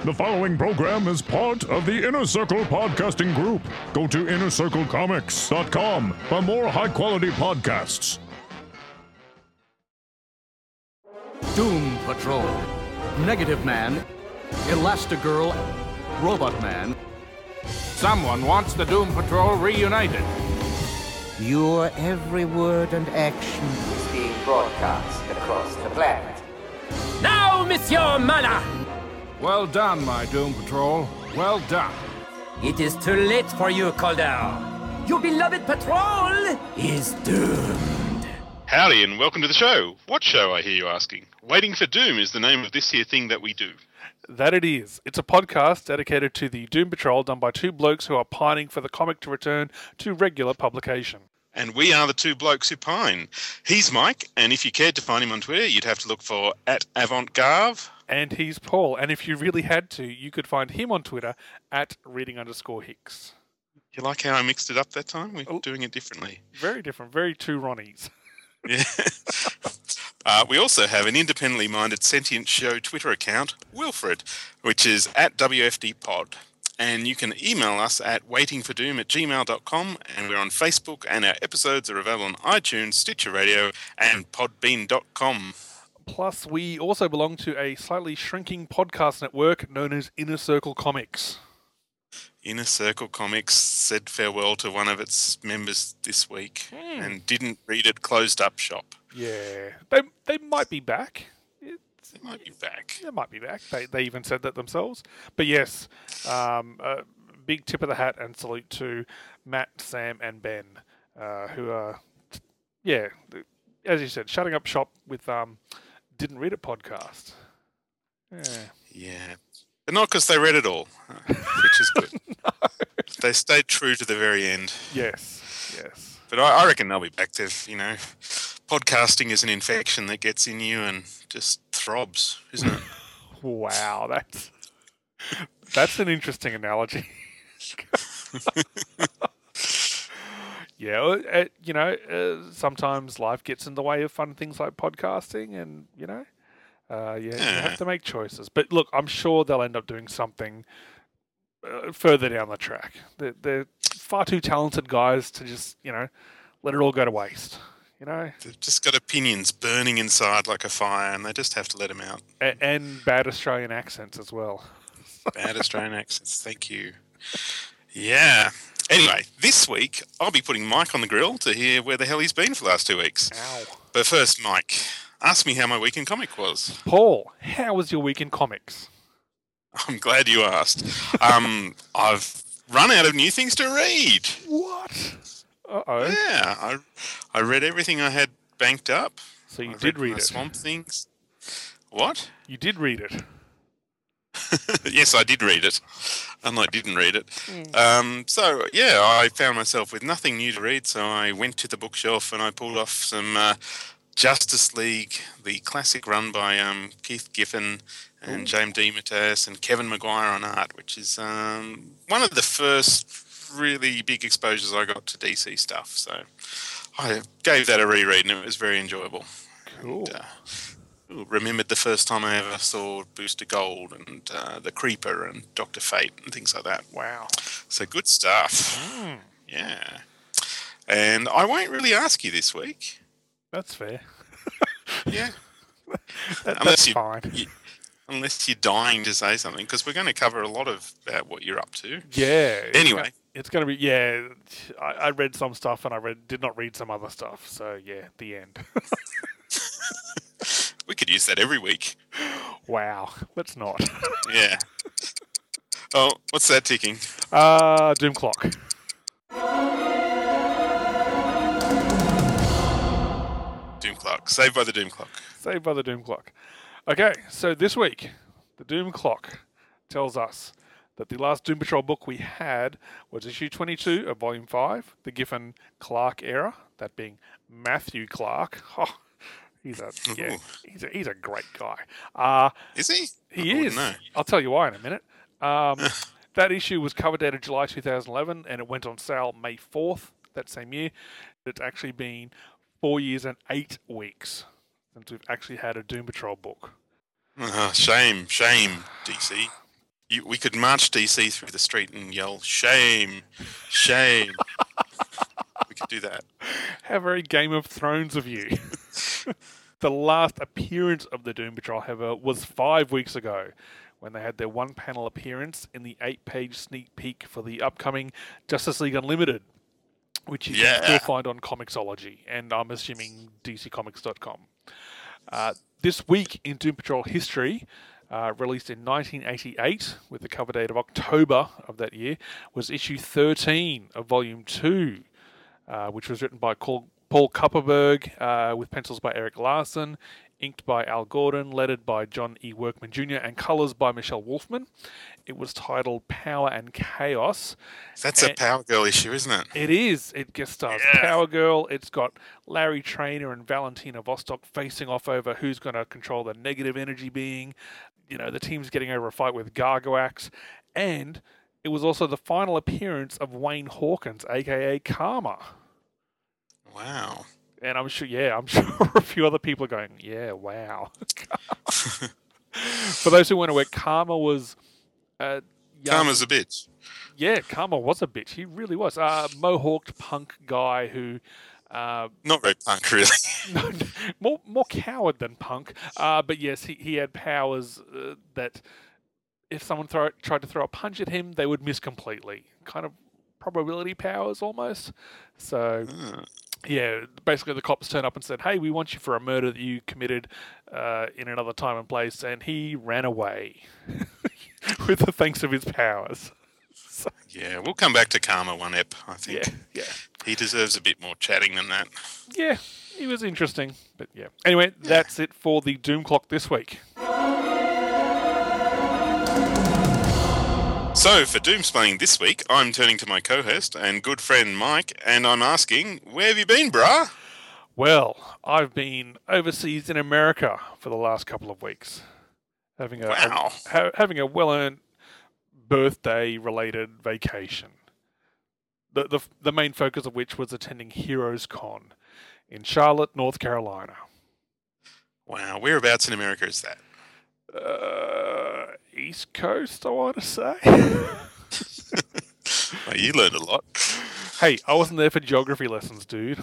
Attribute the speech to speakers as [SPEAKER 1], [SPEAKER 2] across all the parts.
[SPEAKER 1] The following program is part of the Inner Circle Podcasting Group. Go to InnerCircleComics.com for more high-quality podcasts.
[SPEAKER 2] Doom Patrol, Negative Man, Elastigirl, Robot Man.
[SPEAKER 3] Someone wants the Doom Patrol reunited.
[SPEAKER 4] Your every word and action is being broadcast across the planet.
[SPEAKER 5] Now, Monsieur Mana!
[SPEAKER 3] Well done, my Doom Patrol. Well done.
[SPEAKER 5] It is too late for you, Calder. Your beloved patrol is doomed.
[SPEAKER 6] Howdy and welcome to the show. What show, I hear you asking? Waiting for Doom is the name of this here thing that we do.
[SPEAKER 7] That it is. It's a podcast dedicated to the Doom Patrol done by two blokes who are pining for the comic to return to regular publication.
[SPEAKER 6] And we are the two blokes who pine. He's Mike, and if you cared to find him on Twitter, you'd have to look for @AvantGarve.
[SPEAKER 7] And he's Paul, and if you really had to, you could find him on Twitter @reading_Hicks.
[SPEAKER 6] You like how I mixed it up that time? We're doing it differently.
[SPEAKER 7] Very different, very two Ronnies.
[SPEAKER 6] Yeah. We also have an independently minded sentient show Twitter account, Wilfred, which is @WFDpod. And you can email us at waitingfordoom@gmail.com, and we're on Facebook, and our episodes are available on iTunes, Stitcher Radio, and podbean.com.
[SPEAKER 7] Plus, we also belong to a slightly shrinking podcast network known as Inner Circle Comics.
[SPEAKER 6] Inner Circle Comics said farewell to one of its members this week and didn't read it, closed up shop.
[SPEAKER 7] Yeah, they might be back.
[SPEAKER 6] They might be back.
[SPEAKER 7] They might be back. They even said that themselves. But yes, a big tip of the hat and salute to Matt, Sam, and Ben, who are, as you said, shutting up shop with Didn't Read It podcast.
[SPEAKER 6] Yeah. But not because they read it all, which is good.
[SPEAKER 7] No.
[SPEAKER 6] They stayed true to the very end.
[SPEAKER 7] Yes.
[SPEAKER 6] But I reckon they'll be back to, podcasting is an infection that gets in you and just throbs, isn't it?
[SPEAKER 7] Wow, that's an interesting analogy. Yeah, sometimes life gets in the way of fun things like podcasting, and you have to make choices. But look, I'm sure they'll end up doing something further down the track. They're far too talented guys to just let it all go to waste.
[SPEAKER 6] They've just got opinions burning inside like a fire, and they just have to let them out.
[SPEAKER 7] And bad Australian accents as well.
[SPEAKER 6] Bad Australian accents, thank you. Yeah. Anyway, this week, I'll be putting Mike on the grill to hear where the hell he's been for the last 2 weeks.
[SPEAKER 7] Ow.
[SPEAKER 6] But first, Mike, ask me how my week in comic was.
[SPEAKER 7] Paul, how was your week in comics?
[SPEAKER 6] I'm glad you asked. I've run out of new things to read.
[SPEAKER 7] What? Uh-oh.
[SPEAKER 6] Yeah, I read everything I had banked up.
[SPEAKER 7] So you did read it?
[SPEAKER 6] Swamp Things. What?
[SPEAKER 7] You did read it?
[SPEAKER 6] Yes, I did read it. Unlike didn't read it. I found myself with nothing new to read, so I went to the bookshelf and I pulled off some Justice League, the classic run by Keith Giffen and James DeMatteis and Kevin Maguire on art, which is one of the first really big exposures I got to DC stuff. So I gave that a reread and it was very enjoyable.
[SPEAKER 7] Cool.
[SPEAKER 6] And, remembered the first time I ever saw Booster Gold and The Creeper and Dr. Fate and things like that.
[SPEAKER 7] Wow.
[SPEAKER 6] So good stuff. Yeah. And I won't really ask you this week.
[SPEAKER 7] That's fair.
[SPEAKER 6] Yeah.
[SPEAKER 7] That's fine.
[SPEAKER 6] Unless you're dying to say something, because we're going to cover a lot of about what you're up to.
[SPEAKER 7] Yeah.
[SPEAKER 6] Anyway.
[SPEAKER 7] It's going to be, I read some stuff and did not read some other stuff. So, the end.
[SPEAKER 6] We could use that every week.
[SPEAKER 7] Wow. Let's not.
[SPEAKER 6] Yeah. Oh, what's that ticking?
[SPEAKER 7] Doom Clock.
[SPEAKER 6] Doom Clock. Saved by the Doom Clock.
[SPEAKER 7] Saved by the Doom Clock. Okay, so this week, the Doom Clock tells us that the last Doom Patrol book we had was issue 22 of Volume 5, the Giffen-Clark era, that being Matthew Clark. Oh, he's a great guy.
[SPEAKER 6] Is he?
[SPEAKER 7] He is.
[SPEAKER 6] No.
[SPEAKER 7] I'll tell you why in a minute. That issue was cover dated July 2011, and it went on sale May 4th that same year. It's actually been 4 years and 8 weeks since we've actually had a Doom Patrol book.
[SPEAKER 6] Shame, DC. We could march DC through the street and yell, "Shame, shame." We could do that.
[SPEAKER 7] How very Game of Thrones of you. The last appearance of the Doom Patrol, however, was 5 weeks ago, when they had their one-panel appearance in the 8-page sneak peek for the upcoming Justice League Unlimited, which you can still find on Comixology, and I'm assuming DCComics.com. This week in Doom Patrol history, released in 1988 with the cover date of October of that year, was issue 13 of Volume 2, which was written by Paul Kupperberg, with pencils by Eric Larson, inked by Al Gordon, lettered by John E. Workman Jr., and colours by Michelle Wolfman. It was titled Power and Chaos.
[SPEAKER 6] That's a Power Girl issue, isn't it?
[SPEAKER 7] It is. It guest stars Power Girl. It's got Larry Trainer and Valentina Vostok facing off over who's going to control the negative energy being. You know, the team's getting over a fight with Gargoax. And it was also the final appearance of Wayne Hawkins, a.k.a. Karma.
[SPEAKER 6] Wow.
[SPEAKER 7] And I'm sure a few other people are going, yeah, wow. For those who weren't aware, Karma was...
[SPEAKER 6] Karma's a bitch.
[SPEAKER 7] Yeah, Karma was a bitch. He really was. Mohawked punk guy who...
[SPEAKER 6] not very punk, really.
[SPEAKER 7] more coward than punk. But yes, he had powers that if someone tried to throw a punch at him, they would miss completely. Kind of probability powers almost. So... Yeah, basically the cops turned up and said, hey, we want you for a murder that you committed in another time and place, and he ran away with the thanks of his powers. So,
[SPEAKER 6] yeah, we'll come back to Karma one ep, I think.
[SPEAKER 7] Yeah.
[SPEAKER 6] He deserves a bit more chatting than that.
[SPEAKER 7] Yeah, he was interesting, but yeah. Anyway, that's it for the Doom Clock this week.
[SPEAKER 6] So, for Doomsplaining this week, I'm turning to my co-host and good friend Mike, and I'm asking, where have you been, brah?
[SPEAKER 7] Well, I've been overseas in America for the last couple of weeks. Having a well-earned birthday-related vacation. The main focus of which was attending Heroes Con in Charlotte, North Carolina.
[SPEAKER 6] Wow, whereabouts in America is that?
[SPEAKER 7] East Coast, I want to say.
[SPEAKER 6] Well, you learned a lot.
[SPEAKER 7] Hey, I wasn't there for geography lessons, dude.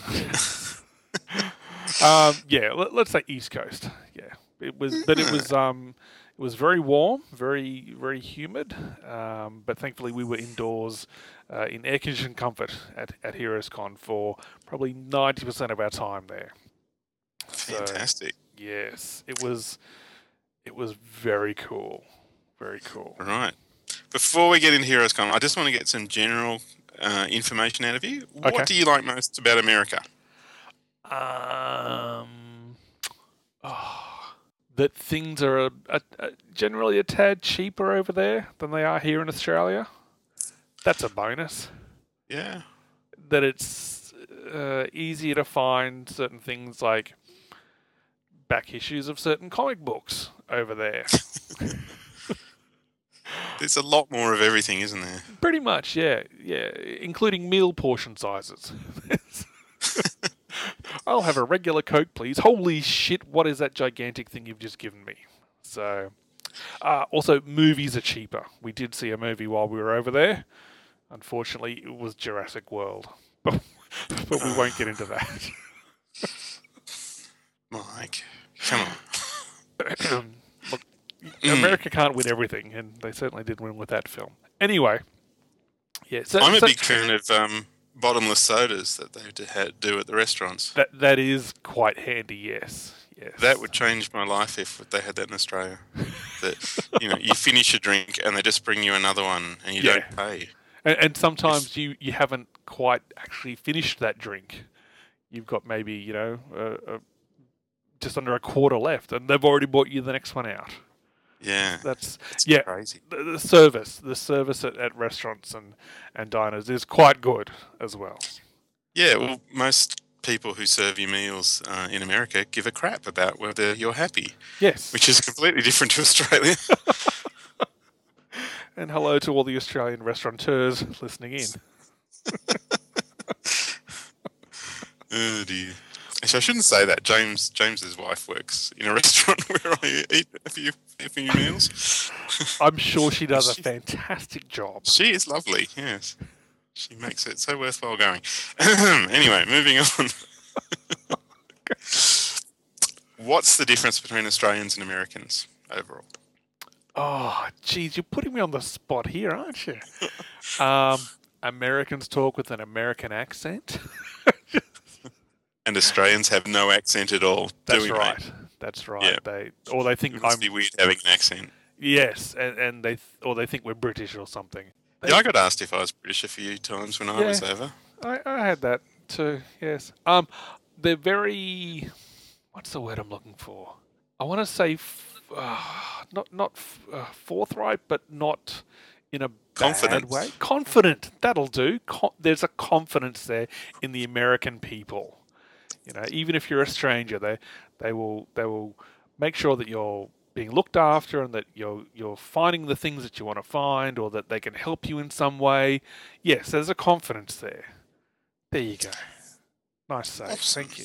[SPEAKER 7] Let's say East Coast. Yeah, it was very warm, very very humid. But thankfully we were indoors in air conditioned comfort at Heroes Con for probably 90% of our time there.
[SPEAKER 6] Fantastic.
[SPEAKER 7] So, yes, it was very cool. Very cool.
[SPEAKER 6] All right. Before we get into Heroes Con, I just want to get some general information out of you.
[SPEAKER 7] Okay.
[SPEAKER 6] What do you like most about America?
[SPEAKER 7] That things are generally a tad cheaper over there than they are here in Australia. That's a bonus.
[SPEAKER 6] Yeah.
[SPEAKER 7] That it's easier to find certain things like back issues of certain comic books over there.
[SPEAKER 6] There's a lot more of everything, isn't there?
[SPEAKER 7] Pretty much, yeah, including meal portion sizes. I'll have a regular Coke, please. Holy shit, what is that gigantic thing you've just given me? So, also, movies are cheaper. We did see a movie while we were over there. Unfortunately, it was Jurassic World. But we won't get into that.
[SPEAKER 6] Mike, come on.
[SPEAKER 7] Look, America can't win everything, and they certainly did win with that film. Anyway, yeah.
[SPEAKER 6] I'm a big fan of bottomless sodas that they do at the restaurants.
[SPEAKER 7] That is quite handy, yes.
[SPEAKER 6] That would change my life if they had that in Australia. That you finish a drink and they just bring you another one and you don't pay.
[SPEAKER 7] And sometimes you haven't quite actually finished that drink. You've got maybe just under a quarter left, and they've already bought you the next one out.
[SPEAKER 6] Yeah,
[SPEAKER 7] that's
[SPEAKER 6] crazy.
[SPEAKER 7] The service at restaurants and diners is quite good as well.
[SPEAKER 6] Yeah, well, most people who serve you meals in America give a crap about whether you're happy.
[SPEAKER 7] Yes,
[SPEAKER 6] which is completely different to Australia.
[SPEAKER 7] And hello to all the Australian restaurateurs listening in.
[SPEAKER 6] Oh dear. Actually, I shouldn't say that. James's wife works in a restaurant where I eat a few meals.
[SPEAKER 7] I'm sure she does a fantastic job.
[SPEAKER 6] She is lovely, yes. She makes it so worthwhile going. Anyway, moving on. What's the difference between Australians and Americans overall?
[SPEAKER 7] Oh, geez, you're putting me on the spot here, aren't you? Americans talk with an American accent.
[SPEAKER 6] And Australians have no accent at all.
[SPEAKER 7] That's
[SPEAKER 6] do we,
[SPEAKER 7] right.
[SPEAKER 6] mate?
[SPEAKER 7] That's right.
[SPEAKER 6] Yeah.
[SPEAKER 7] They think
[SPEAKER 6] It must be weird having an accent.
[SPEAKER 7] Yes, and they think we're British or something.
[SPEAKER 6] Yeah, I got asked if I was British a few times when I was over.
[SPEAKER 7] I had that too. Yes. They're very. What's the word I'm looking for? I want to say not forthright, but not in a bad way. Confident. That'll do. There's a confidence there in the American people. You know, even if you're a stranger, they will make sure that you're being looked after and that you're finding the things that you want to find, or that they can help you in some way. Yes, there's a confidence there. There you go. Nice save.
[SPEAKER 6] Awesome.
[SPEAKER 7] Thank you.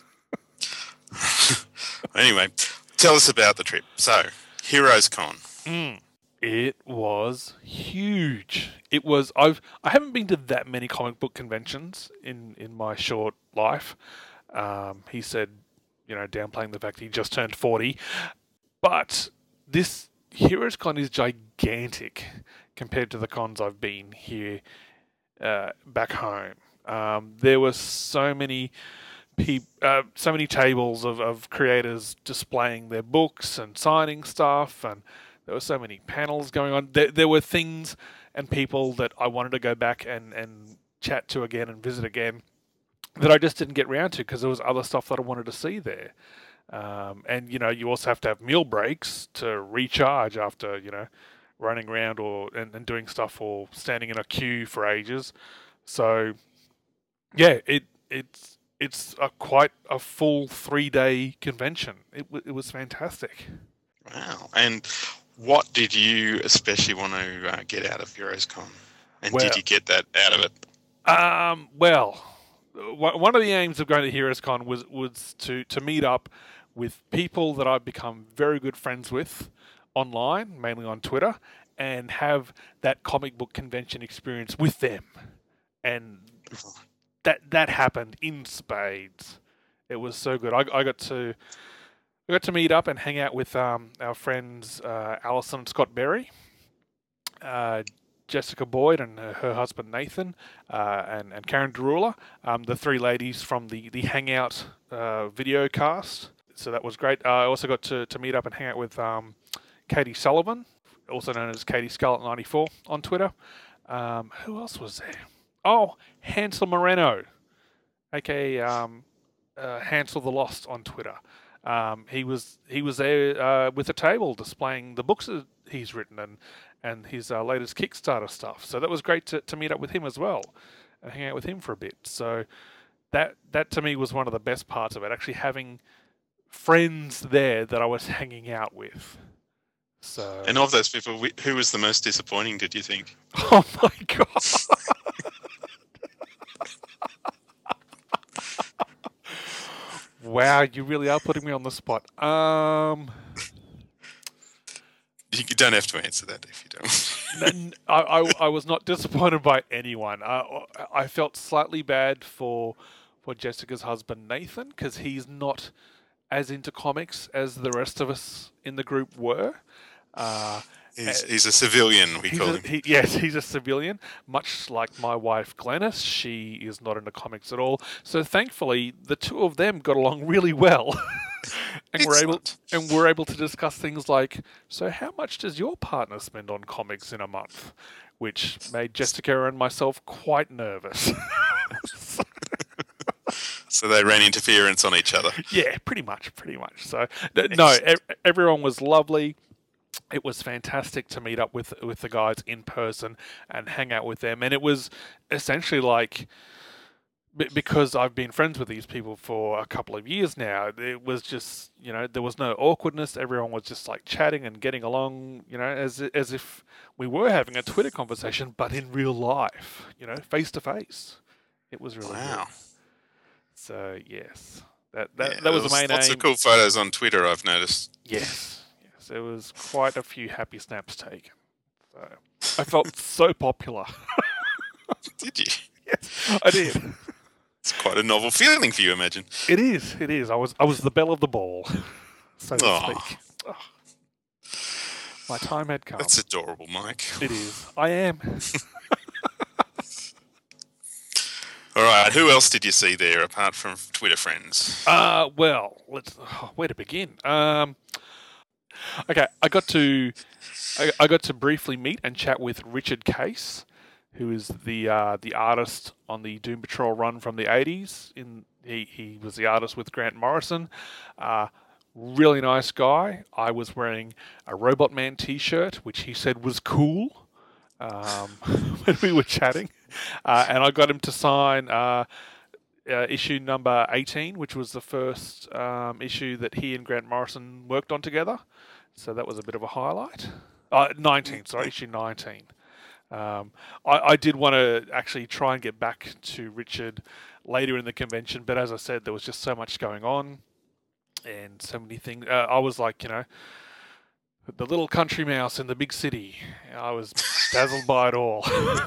[SPEAKER 6] Anyway, tell us about the trip. So, Heroes Con.
[SPEAKER 7] It was huge. It was. I haven't been to that many comic book conventions in my short life. He said, downplaying the fact he just turned 40, but this Heroes Con is gigantic compared to the cons I've been here back home. There were so many tables of creators displaying their books and signing stuff, and there were so many panels going on. There were things and people that I wanted to go back and chat to again and visit again that I just didn't get round to because there was other stuff that I wanted to see there. And you also have to have meal breaks to recharge after running around and doing stuff or standing in a queue for ages. So yeah, it's quite a full 3-day convention. It was fantastic.
[SPEAKER 6] Wow. And what did you especially want to get out of Heroes Con? And did you get that out of it?
[SPEAKER 7] Well, one of the aims of going to Heroes Con was to meet up with people that I've become very good friends with online, mainly on Twitter, and have that comic book convention experience with them. And that happened in spades. It was so good. I got to meet up and hang out with our friends Alison and Scott Berry, Jessica Boyd and her husband Nathan, and Karen Derula, the three ladies from the Hangout video cast. So that was great. I also got to meet up and hang out with Katie Sullivan, also known as Katie Scarlet94 on Twitter. Who else was there? Oh, Hansel Moreno, aka Hansel the Lost on Twitter. He was there with a table displaying the books that he's written and his latest Kickstarter stuff. So that was great to meet up with him as well and hang out with him for a bit. So that to me was one of the best parts of it, actually having friends there that I was hanging out with. So,
[SPEAKER 6] and of those people, who was the most disappointing, did you think?
[SPEAKER 7] Oh my God. Wow, you really are putting me on the spot.
[SPEAKER 6] You don't have to answer that if you don't.
[SPEAKER 7] I was not disappointed by anyone. I felt slightly bad for Jessica's husband, Nathan, because he's not as into comics as the rest of us in the group were.
[SPEAKER 6] He's a civilian, we call him.
[SPEAKER 7] Yes, he's a civilian. Much like my wife, Glennis, she is not into comics at all. So thankfully, the two of them got along really well. And we're able to discuss things like, so how much does your partner spend on comics in a month? Which made Jessica and myself quite nervous.
[SPEAKER 6] So they ran interference on each other.
[SPEAKER 7] Yeah, pretty much. So no, everyone was lovely. It was fantastic to meet up with the guys in person and hang out with them. And it was essentially like, because I've been friends with these people for a couple of years now, it was just, there was no awkwardness. Everyone was just like chatting and getting along, as if we were having a Twitter conversation, but in real life, face to face. It was really good. So yes, that was the main aim.
[SPEAKER 6] Lots of cool photos on Twitter, I've noticed.
[SPEAKER 7] Yes. there was quite a few happy snaps taken. So I felt so popular.
[SPEAKER 6] Did you?
[SPEAKER 7] Yes, I did.
[SPEAKER 6] It's quite a novel feeling for you, imagine.
[SPEAKER 7] It is. It is. I was the belle of the ball, so to
[SPEAKER 6] Aw.
[SPEAKER 7] speak. Oh. My time had come.
[SPEAKER 6] That's adorable, Mike.
[SPEAKER 7] It is. I am.
[SPEAKER 6] All right, who else did you see there apart from Twitter friends?
[SPEAKER 7] Well, where to begin? Okay, I got to briefly meet and chat with Richard Case, who is the artist on the Doom Patrol run from the 80s. He was the artist with Grant Morrison. Really nice guy. I was wearing a Robot Man t-shirt, which he said was cool when we were chatting. And I got him to sign issue number 18, which was the first issue that he and Grant Morrison worked on together. So that was a bit of a highlight. 19, sorry, issue 19. I did want to actually try and get back to Richard later in the convention, but as I said, there was just so much going on and so many things. I was like, the little country mouse in the big city. I was dazzled by it all.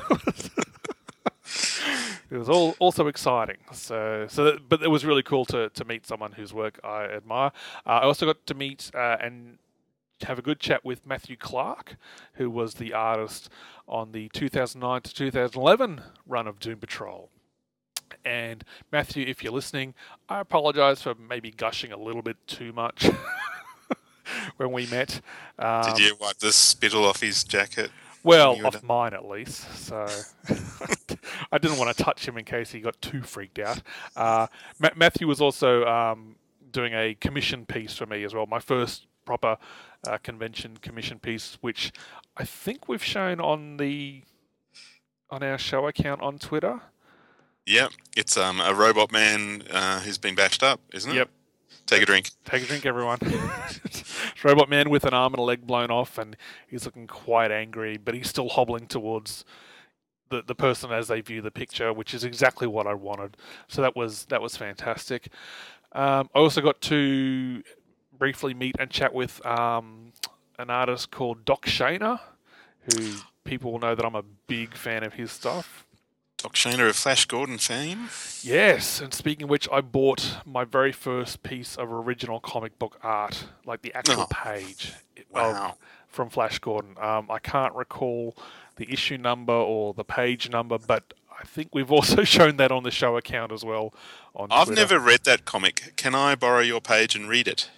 [SPEAKER 7] It was all also exciting. But it was really cool to meet someone whose work I admire. I also got to meet and have a good chat with Matthew Clark, who was the artist on the 2009 to 2011 run of Doom Patrol. And Matthew, if you're listening, I apologise for maybe gushing a little bit too much when we met.
[SPEAKER 6] Did you wipe the spittle off his jacket?
[SPEAKER 7] Well, off mine at least. So I didn't want to touch him in case he got too freaked out. Matthew was also doing a commission piece for me as well. My first proper convention commission piece, which I think we've shown on our show account on Twitter.
[SPEAKER 6] Yep, it's a Robot Man who's been bashed up, isn't it?
[SPEAKER 7] Yep.
[SPEAKER 6] Take a drink.
[SPEAKER 7] Take a drink, everyone. It's Robot Man with an arm and a leg blown off, and he's looking quite angry, but he's still hobbling towards the person as they view the picture, which is exactly what I wanted. So that was fantastic. I also got to briefly meet and chat with an artist called Doc Shaner, who people will know that I'm a big fan of his stuff.
[SPEAKER 6] Doc Shaner of Flash Gordon fame.
[SPEAKER 7] Yes, and speaking of which, I bought my very first piece of original comic book art, like the actual page from Flash Gordon. I can't recall the issue number or the page number, but I think we've also shown that on the show account as well on Twitter.
[SPEAKER 6] I've never read that comic. Can I borrow your page and read it?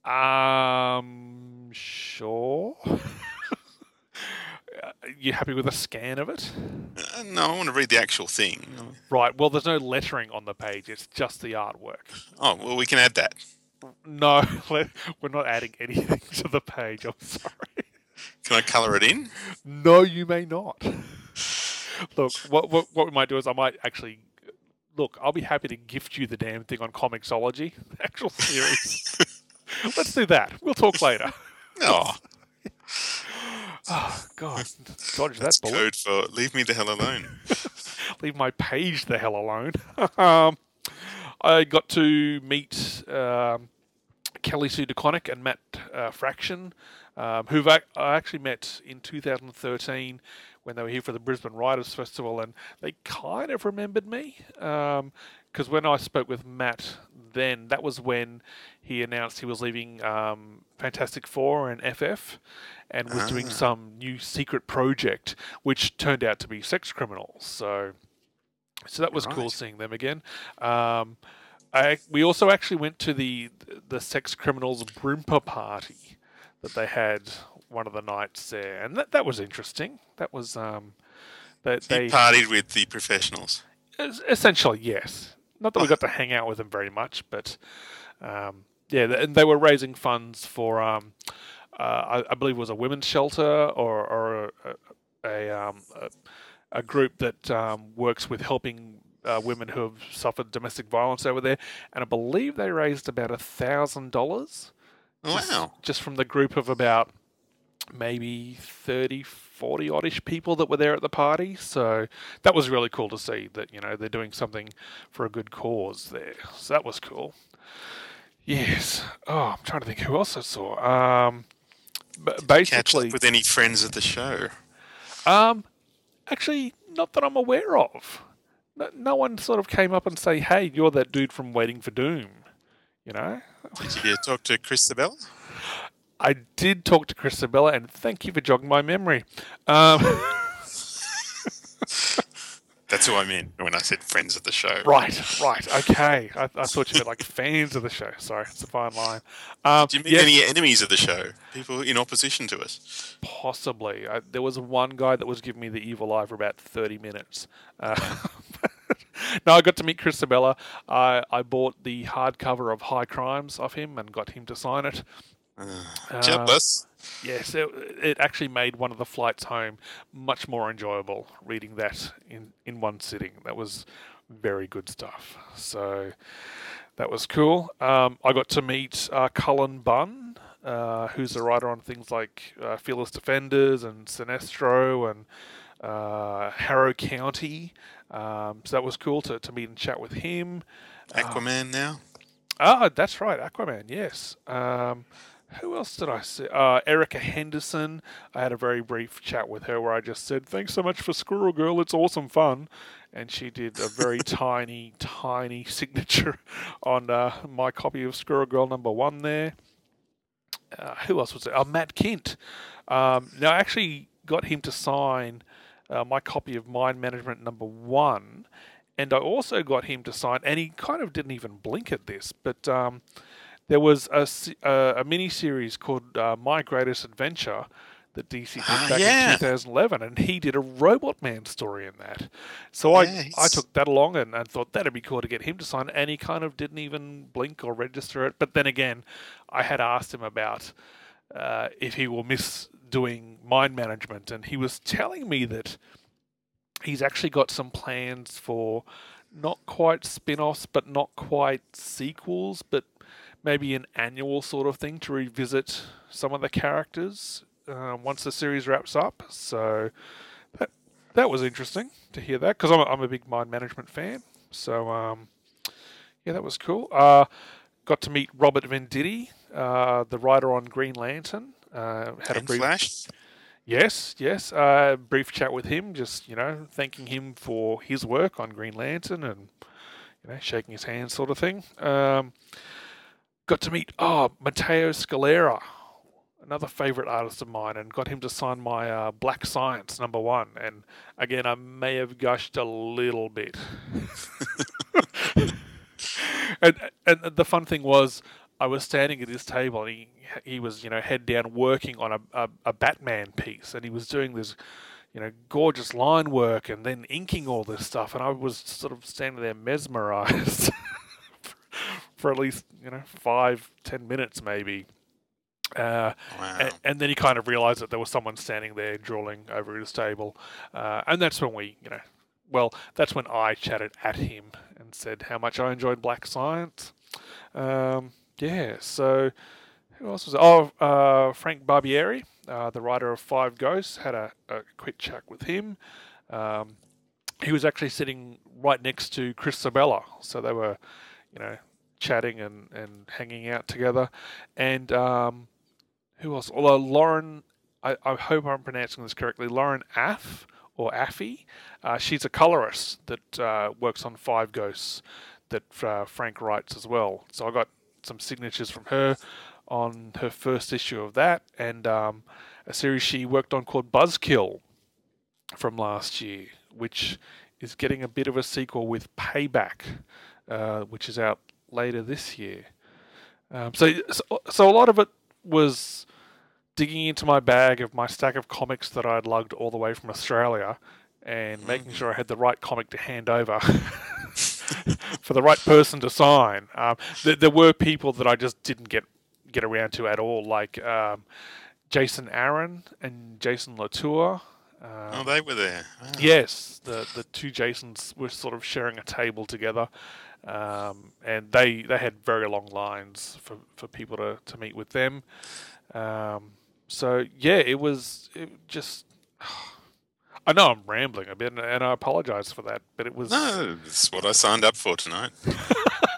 [SPEAKER 7] Sure. You happy with a scan of it?
[SPEAKER 6] No, I want to read the actual thing.
[SPEAKER 7] Right, well, there's no lettering on the page. It's just the artwork.
[SPEAKER 6] Oh, well, we can add that.
[SPEAKER 7] No, we're not adding anything to the page. I'm sorry.
[SPEAKER 6] Can I colour it in?
[SPEAKER 7] No, you may not. Look, what we might do is I might actually... Look, I'll be happy to gift you the damn thing on Comixology, the actual series. Let's do that. We'll talk later.
[SPEAKER 6] Oh.
[SPEAKER 7] Oh, God. Dodge that bullet.
[SPEAKER 6] Code for leave me the hell alone.
[SPEAKER 7] Leave my page the hell alone. I got to meet Kelly Sue DeConnick and Matt Fraction, who I actually met in 2013 when they were here for the Brisbane Writers Festival, and they kind of remembered me. Because when I spoke with Matt then, that was when he announced he was leaving Fantastic Four and FF and was doing some new secret project, which turned out to be Sex Criminals. So that was cool seeing them again. We also actually went to the Sex Criminals Broompa party that they had one of the nights there, and that was interesting. That was they
[SPEAKER 6] partied with the professionals.
[SPEAKER 7] Essentially, yes. Not that we got to hang out with them very much, but and they were raising funds for I believe it was a women's shelter or a group that works with helping women who have suffered domestic violence over there, and I believe they raised about $1,000.
[SPEAKER 6] Wow!
[SPEAKER 7] Just from the group of about maybe 30, 40 oddish people that were there at the party. So that was really cool to see that, they're doing something for a good cause there. So that was cool. Yes. Oh, I'm trying to think who else I saw.
[SPEAKER 6] Catch
[SPEAKER 7] basically,
[SPEAKER 6] up with any friends of the show?
[SPEAKER 7] actually, not that I'm aware of. No one sort of came up and say, "Hey, you're that dude from Waiting for Doom," you know.
[SPEAKER 6] Did you talk to Chris Sabella?
[SPEAKER 7] I did talk to Chris Sabella, and thank you for jogging my memory.
[SPEAKER 6] That's who I meant when I said friends of the show.
[SPEAKER 7] Right, okay. I thought you meant like fans of the show. Sorry, it's a fine line.
[SPEAKER 6] Do you meet any enemies of the show? People in opposition to us?
[SPEAKER 7] Possibly. There was one guy that was giving me the evil eye for about 30 minutes. No, I got to meet Chris Sabella. I bought the hardcover of High Crimes off him and got him to sign it.
[SPEAKER 6] Jealous.
[SPEAKER 7] Yes, it actually made one of the flights home much more enjoyable reading that in one sitting. That was very good stuff. So that was cool. I got to meet Cullen Bunn, who's a writer on things like Fearless Defenders and Sinestro and Harrow County. So that was cool to meet and chat with him.
[SPEAKER 6] Aquaman now?
[SPEAKER 7] That's right, Aquaman, yes. Who else did I see? Erica Henderson. I had a very brief chat with her where I just said, "Thanks so much for Squirrel Girl, it's awesome fun." And she did a very tiny signature on my copy of Squirrel Girl #1 there. Who else was there? Matt Kint. Now, I actually got him to sign my copy of Mind Management #1. And I also got him to sign, and he kind of didn't even blink at this, but there was a mini-series called My Greatest Adventure that DC did back in 2011, and he did a Robot Man story in that. So I took that along and thought that'd be cool to get him to sign, and he kind of didn't even blink or register it. But then again, I had asked him about if he will miss doing Mind Management, and he was telling me that he's actually got some plans for not quite spin-offs, but not quite sequels, but maybe an annual sort of thing to revisit some of the characters once the series wraps up. So that was interesting to hear that, because I'm a big Mind Management fan. So yeah, that was cool. Got to meet Robert Venditti, the writer on Green Lantern. Had a brief
[SPEAKER 6] Flash?
[SPEAKER 7] Yes. Brief chat with him, just, thanking him for his work on Green Lantern and, shaking his hand sort of thing. Got to meet, Matteo Scalera, another favourite artist of mine, and got him to sign my Black Science #1. And again, I may have gushed a little bit. and the fun thing was, I was standing at his table, and he was, head down working on a Batman piece, and he was doing this, gorgeous line work and then inking all this stuff, and I was sort of standing there mesmerized for at least, 5-10 minutes maybe.
[SPEAKER 6] Wow.
[SPEAKER 7] And then he kind of realized that there was someone standing there drooling over his table, and that's when that's when I chatted at him and said how much I enjoyed Black Science. Yeah, so who else was there? Frank Barbieri, the writer of Five Ghosts, had a quick chat with him. He was actually sitting right next to Chris Sabella, so they were, chatting and hanging out together. And who else? Although Lauren, I hope I'm pronouncing this correctly, Lauren Aff, or Affy, she's a colorist that works on Five Ghosts that Frank writes as well. So I got some signatures from her on her first issue of that, and a series she worked on called Buzzkill from last year, which is getting a bit of a sequel with Payback, which is out later this year. So a lot of it was digging into my bag of my stack of comics that I'd lugged all the way from Australia and making sure I had the right comic to hand over for the right person to sign. There were people that I just didn't get around to at all, like Jason Aaron and Jason Latour.
[SPEAKER 6] They were there. Wow.
[SPEAKER 7] Yes, the two Jasons were sort of sharing a table together, and they had very long lines for people to meet with them. So yeah, it just. I know I'm rambling a bit, and I apologise for that, but it was...
[SPEAKER 6] No, it's what I signed up for tonight.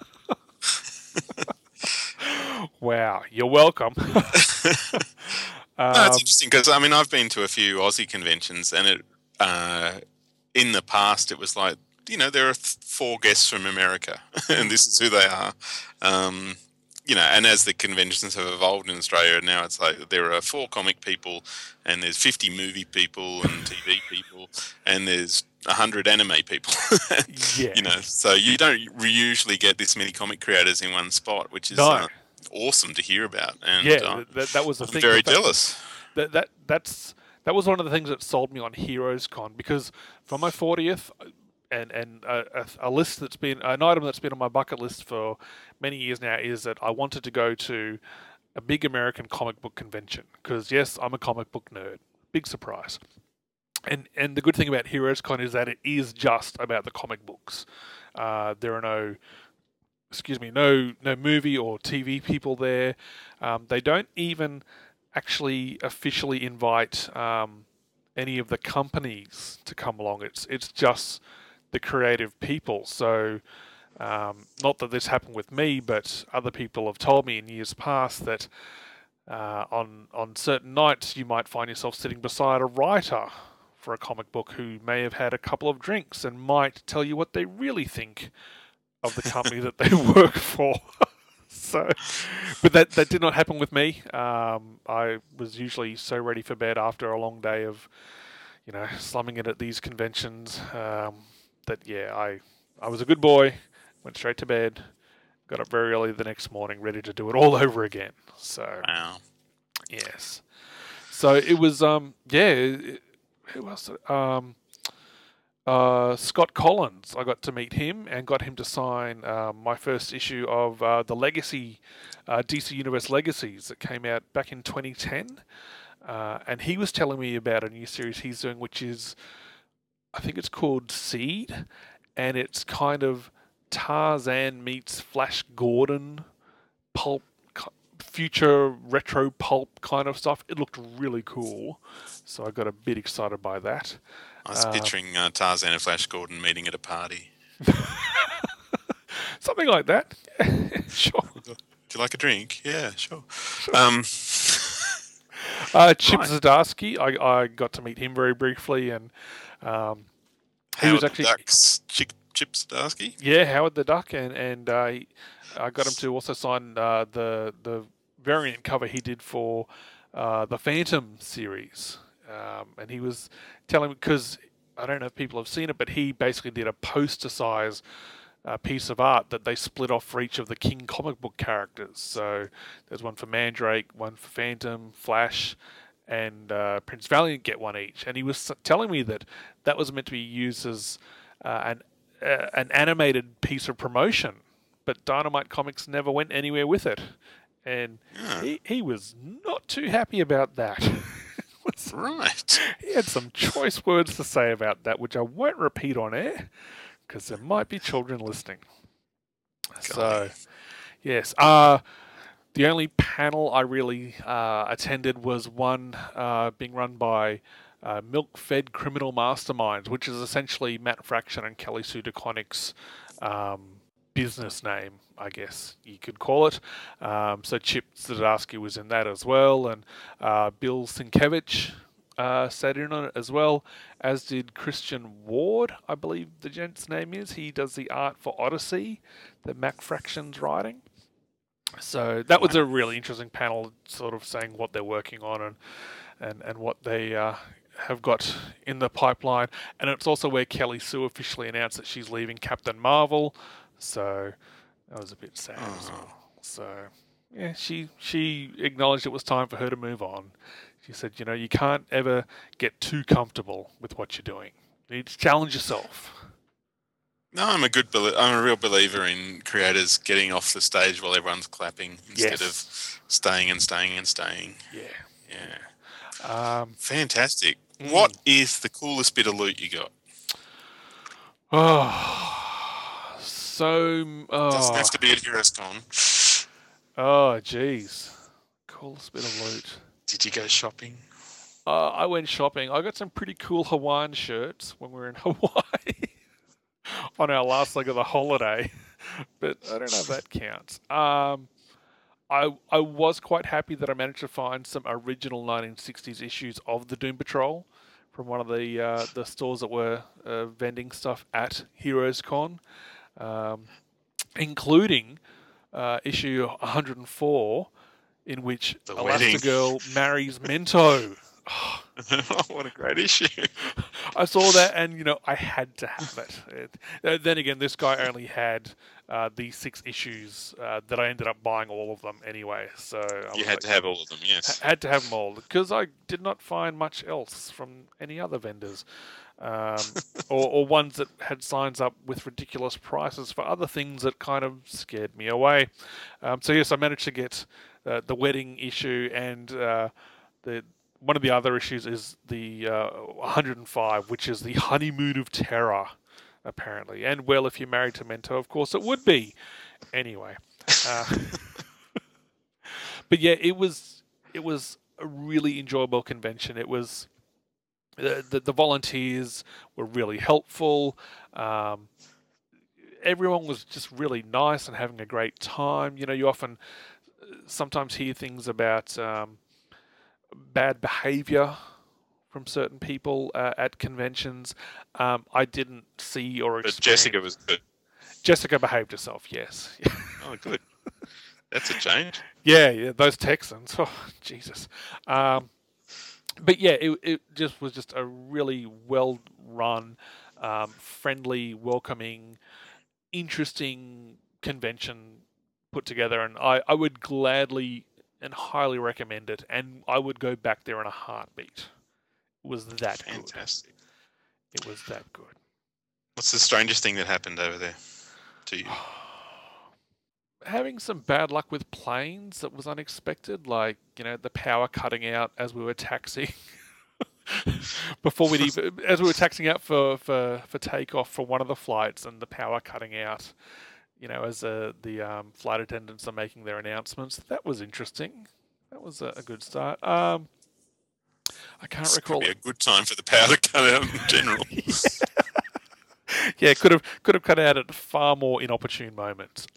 [SPEAKER 7] Wow, you're welcome.
[SPEAKER 6] No, it's interesting because I mean I've been to a few Aussie conventions, and in the past it was like there are 4 guests from America, and this is who they are. And as the conventions have evolved in Australia, now it's like there are 4 comic people, and there's 50 movie people and TV people, and there's 100 anime people.
[SPEAKER 7] Yeah.
[SPEAKER 6] So you don't usually get this many comic creators in one spot, which is awesome to hear about. And
[SPEAKER 7] that was the thing.
[SPEAKER 6] I'm very jealous.
[SPEAKER 7] That was one of the things that sold me on Heroes Con, because for my 40th. And a list that's been an item that's been on my bucket list for many years now is that I wanted to go to a big American comic book convention, because yes, I'm a comic book nerd. Big surprise. And the good thing about Heroes Con is that it is just about the comic books. There are no movie or TV people there. They don't even actually officially invite any of the companies to come along. It's just the creative people. So not that this happened with me, but other people have told me in years past that on certain nights you might find yourself sitting beside a writer for a comic book who may have had a couple of drinks and might tell you what they really think of the company that they work for. But that did not happen with me. I was usually so ready for bed after a long day of slumming it at these conventions, I was a good boy, went straight to bed, got up very early the next morning, ready to do it all over again. So,
[SPEAKER 6] wow.
[SPEAKER 7] Yes. So it was, who else? Scott Collins. I got to meet him and got him to sign my first issue of the Legacy, DC Universe Legacies that came out back in 2010. And he was telling me about a new series he's doing, which is, I think it's called Seed, and it's kind of Tarzan meets Flash Gordon pulp, future retro pulp kind of stuff. It looked really cool, so I got a bit excited by that.
[SPEAKER 6] I was picturing Tarzan and Flash Gordon meeting at a party.
[SPEAKER 7] Something like that. Sure.
[SPEAKER 6] Do you like a drink? Yeah, sure.
[SPEAKER 7] Chip Zdarsky, I got to meet him very briefly, and he was actually
[SPEAKER 6] Chip Zdarsky.
[SPEAKER 7] Yeah, Howard the Duck, and I got him to also sign the variant cover he did for the Phantom series, and he was telling me, because I don't know if people have seen it, but he basically did a poster size piece of art that they split off for each of the King comic book characters. So there's one for Mandrake, one for Phantom, Flash, and Prince Valiant get one each. And he was telling me that was meant to be used as an animated piece of promotion, but Dynamite Comics never went anywhere with it. And he was not too happy about that.
[SPEAKER 6] Right.
[SPEAKER 7] He had some choice words to say about that, which I won't repeat on air, because there might be children listening. So, yes. The only panel I really attended was one being run by Milk-Fed Criminal Masterminds, which is essentially Matt Fraction and Kelly Sue DeConnick's business name, I guess you could call it. So Chip Zdarsky was in that as well, and Bill Sienkiewicz sat in on it as well, as did Christian Ward, I believe the gent's name is. He does the art for Odyssey that Matt Fraction's writing. So that was a really interesting panel, sort of saying what they're working on and what they have got in the pipeline. And it's also where Kelly Sue officially announced that she's leaving Captain Marvel. So that was a bit sad as well. So yeah, she acknowledged it was time for her to move on. She said, you can't ever get too comfortable with what you're doing. You need to challenge yourself.
[SPEAKER 6] No, I'm a real believer in creators getting off the stage while everyone's clapping instead of staying and staying and staying.
[SPEAKER 7] Yeah.
[SPEAKER 6] Fantastic. What is the coolest bit of loot you got? Doesn't have to be at HeroesCon.
[SPEAKER 7] Oh, jeez. Coolest bit of loot.
[SPEAKER 6] Did you go shopping?
[SPEAKER 7] I went shopping. I got some pretty cool Hawaiian shirts when we were in Hawaii on our last leg of the holiday, but I don't know if that counts. I was quite happy that I managed to find some original 1960s issues of the Doom Patrol from one of the stores that were vending stuff at Heroes Con, including issue 104, in which
[SPEAKER 6] The wedding.
[SPEAKER 7] Elastigirl marries Mento.
[SPEAKER 6] What a great issue.
[SPEAKER 7] I saw that, and I had to have it. Then again, this guy only had these 6 issues that I ended up buying all of them anyway. So
[SPEAKER 6] You had to have all of them, yes.
[SPEAKER 7] had to have them all because I did not find much else from any other vendors, or ones that had signs up with ridiculous prices for other things that kind of scared me away. So yes, I managed to get the wedding issue, and one of the other issues is the 105, which is the honeymoon of terror, apparently. And well, if you're married to Mento, of course it would be. Anyway, but yeah, it was a really enjoyable convention. It was the volunteers were really helpful. Everyone was just really nice and having a great time. You often sometimes hear things about bad behavior from certain people at conventions. I didn't see or experience.
[SPEAKER 6] But Jessica was good.
[SPEAKER 7] Jessica behaved herself, yes.
[SPEAKER 6] Oh, good. That's a change.
[SPEAKER 7] Yeah, those Texans. Oh, Jesus. But yeah, it just was just a really well-run, friendly, welcoming, interesting convention put together, and I would gladly and highly recommend it, and I would go back there in a heartbeat. It was that
[SPEAKER 6] Fantastic.
[SPEAKER 7] good. It was that good.
[SPEAKER 6] What's the strangest thing that happened over there to you?
[SPEAKER 7] Having some bad luck with planes that was unexpected, like, the power cutting out as we were taxiing. As we were taxiing out for takeoff for one of the flights, and the power cutting out, as the flight attendants are making their announcements. That was interesting. That was a good start. I can't recall.
[SPEAKER 6] Probably a good time for the power to cut out in general.
[SPEAKER 7] Yeah, could have cut out at far more inopportune moments.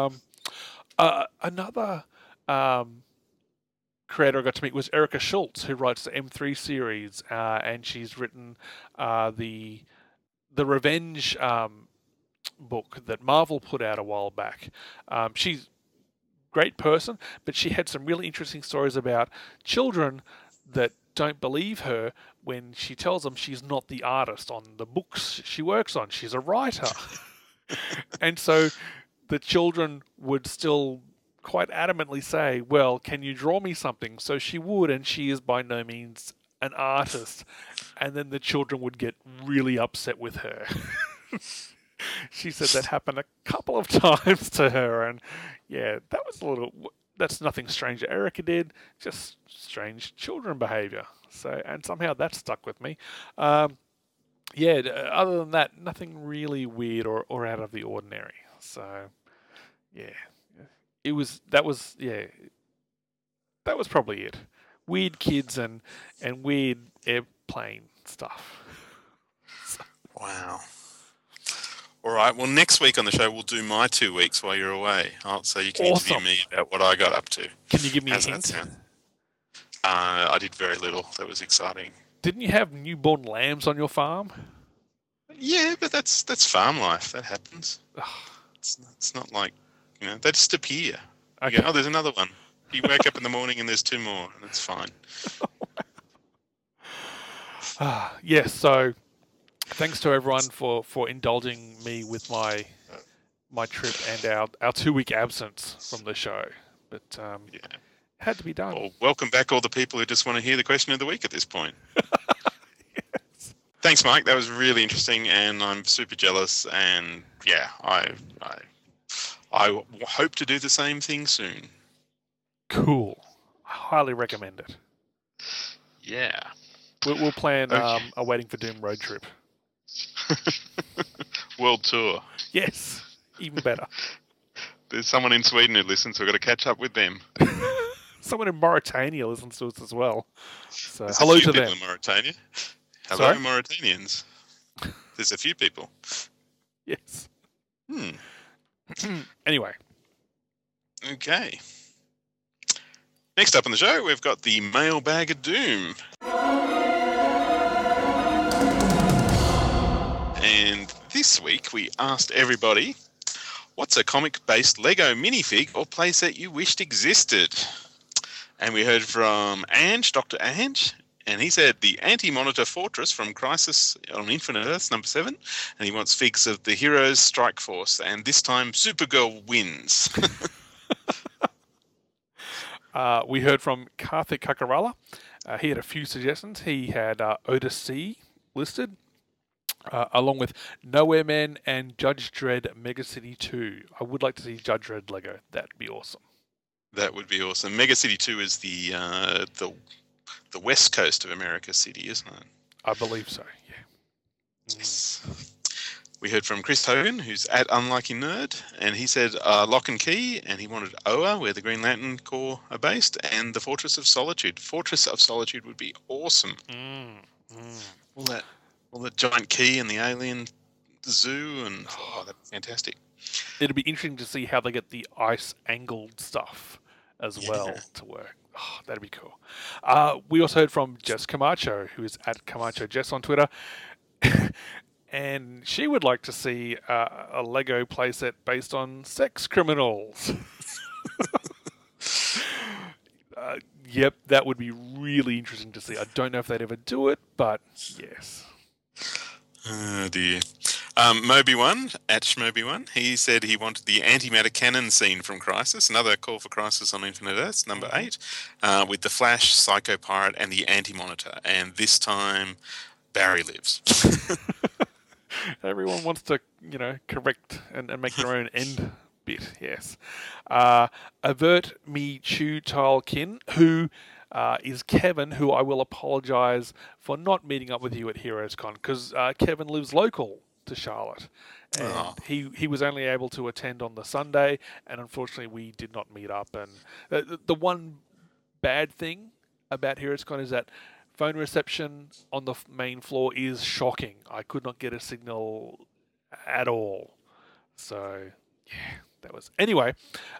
[SPEAKER 7] Another creator I got to meet was Erica Schultz, who writes the M3 series, and she's written the Revenge book that Marvel put out a while back. She's a great person, but she had some really interesting stories about children that don't believe her when she tells them she's not the artist on the books she works on. She's a writer. And so the children would still quite adamantly say, well, can you draw me something? So she would, and she is by no means an artist. And then the children would get really upset with her. She said that happened a couple of times to her, and yeah, that's nothing strange that Erica did, just strange children behaviour. So, and somehow that stuck with me. Other than that, nothing really weird or out of the ordinary. So, yeah, that was probably it. Weird kids and weird airplane stuff.
[SPEAKER 6] Wow. All right. Well, next week on the show, we'll do my 2 weeks while you're away. So you can interview me about what I got up to.
[SPEAKER 7] Can you give me
[SPEAKER 6] How's
[SPEAKER 7] a
[SPEAKER 6] that
[SPEAKER 7] hint?
[SPEAKER 6] sound? I did very little. That was exciting.
[SPEAKER 7] Didn't you have newborn lambs on your farm?
[SPEAKER 6] Yeah, but that's farm life. That happens. It's not like, they just appear.
[SPEAKER 7] Okay.
[SPEAKER 6] You go, oh, there's another one. You wake up in the morning and there's 2 more, and it's fine.
[SPEAKER 7] Yes, so thanks to everyone for indulging me with my trip and our 2 week absence from the show. But it had to be done.
[SPEAKER 6] Well, welcome back all the people who just want to hear the question of the week at this point.
[SPEAKER 7] Yes.
[SPEAKER 6] Thanks, Mike. That was really interesting, and I'm super jealous. And yeah, I hope to do the same thing soon.
[SPEAKER 7] Cool. I highly recommend it.
[SPEAKER 6] Yeah.
[SPEAKER 7] We'll plan a Waiting for Doom road trip.
[SPEAKER 6] World tour.
[SPEAKER 7] Yes, even better.
[SPEAKER 6] There's someone in Sweden who listens, so we've got to catch up with them.
[SPEAKER 7] Someone in Mauritania listens to us as well. So
[SPEAKER 6] There's
[SPEAKER 7] hello
[SPEAKER 6] a few
[SPEAKER 7] to
[SPEAKER 6] people
[SPEAKER 7] them.
[SPEAKER 6] in Mauritania. Hello,
[SPEAKER 7] Sorry?
[SPEAKER 6] Mauritanians. There's a few people.
[SPEAKER 7] Yes.
[SPEAKER 6] Hmm.
[SPEAKER 7] Anyway,
[SPEAKER 6] Okay. Next up on the show, we've got the Mailbag of Doom. And this week we asked everybody, what's a comic-based Lego minifig or playset you wished existed? And we heard from Ange, Dr. Ange, and he said the Anti-Monitor Fortress from Crisis on Infinite Earths, number 7, and he wants figs of the Heroes Strike Force, and this time Supergirl wins.
[SPEAKER 7] We heard from Karthik Kakarala. He had a few suggestions. He had Otis C listed, along with Nowhere Men and Judge Dredd Mega City 2. I would like to see Judge Dredd Lego. That'd be awesome. That
[SPEAKER 6] would be awesome. Mega City 2 is the west coast of America City, isn't it?
[SPEAKER 7] I believe so, yeah.
[SPEAKER 6] Yes. We heard from Chris Hogan, who's at Unlucky Nerd, and he said Lock and Key, and he wanted Oa, where the Green Lantern Corps are based, and the Fortress of Solitude. Fortress of Solitude would be awesome. All that giant key and the alien zoo, and that's fantastic.
[SPEAKER 7] It'd be interesting to see how they get the ice angled stuff as well to work. Oh, that'd be cool. We also heard from Jess Camacho, who is at Camacho Jess on Twitter. And she would like to see a Lego playset based on sex criminals. Yep, that would be really interesting to see. I don't know if they'd ever do it, but yes.
[SPEAKER 6] Oh dear. Moby1, at Shmoby1, he said he wanted the antimatter cannon scene from Crisis, another call for Crisis on Infinite Earths, number 8, with the Flash, Psycho Pirate, and the Anti-Monitor. And this time, Barry lives.
[SPEAKER 7] Everyone wants to, correct and make their own end bit, yes. Avert Me Chu Tile Kin, who is Kevin, who I will apologise for not meeting up with you at HeroesCon, because Kevin lives local to Charlotte. And he was only able to attend on the Sunday, and unfortunately we did not meet up. And the one bad thing about HeroesCon is that phone reception on the main floor is shocking. I could not get a signal at all. So, yeah, that was... Anyway,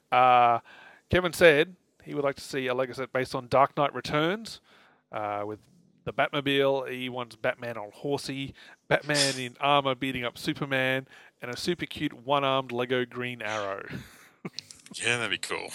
[SPEAKER 7] Kevin said he would like to see a Lego set based on Dark Knight Returns with the Batmobile. He wants Batman on horsey, Batman in armor beating up Superman, and a super cute one-armed Lego Green Arrow.
[SPEAKER 6] Yeah, that'd be cool.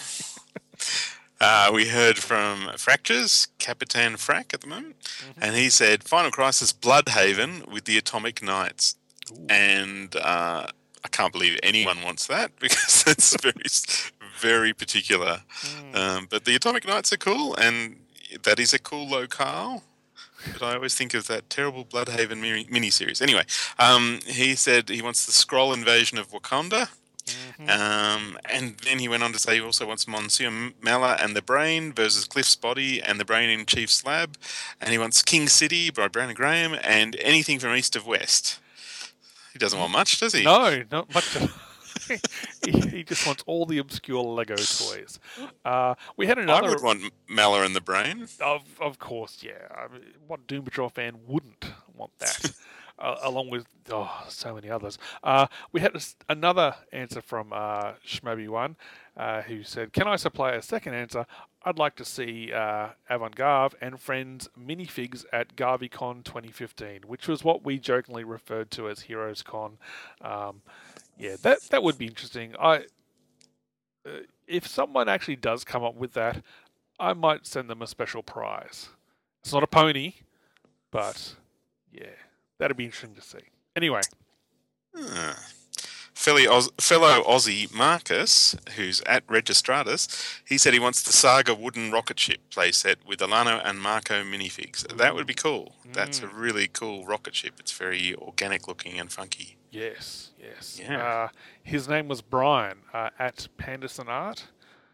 [SPEAKER 6] We heard from Fractures, Capitan Frack at the moment, and he said Final Crisis Bloodhaven with the Atomic Knights. Ooh. And I can't believe anyone wants that because it's very, very particular. But the Atomic Knights are cool, and that is a cool locale. But I always think of that terrible Bloodhaven miniseries. Anyway, he said he wants the Skrull invasion of Wakanda. And then he went on to say he also wants Monsieur Mala and the Brain versus Cliff's Body and the Brain in Chief Slab. And he wants King City by Brandon Graham and anything from East of West. He doesn't want much, does he?
[SPEAKER 7] No, not much. He just wants all the obscure Lego toys. We had another...
[SPEAKER 6] I would want Mala and the Brain.
[SPEAKER 7] Of course, yeah. I mean, what Doom Patrol fan wouldn't want that? Along with so many others. We had another answer from Shmoby1, who said, "Can I supply a second answer? I'd like to see Avant-Garde and Friends minifigs at GarveyCon 2015, which was what we jokingly referred to as HeroesCon. Yeah, that would be interesting. If someone actually does come up with that, I might send them a special prize. It's not a pony, but yeah." That'd be interesting to see. Anyway.
[SPEAKER 6] Fellow Aussie Marcus, who's at Registratus, he said he wants the Saga wooden rocket ship playset with Alano and Marco minifigs. That would be cool. That's a really cool rocket ship. It's very organic looking and funky.
[SPEAKER 7] Yes.
[SPEAKER 6] Yeah.
[SPEAKER 7] His name was Brian at Panderson Art.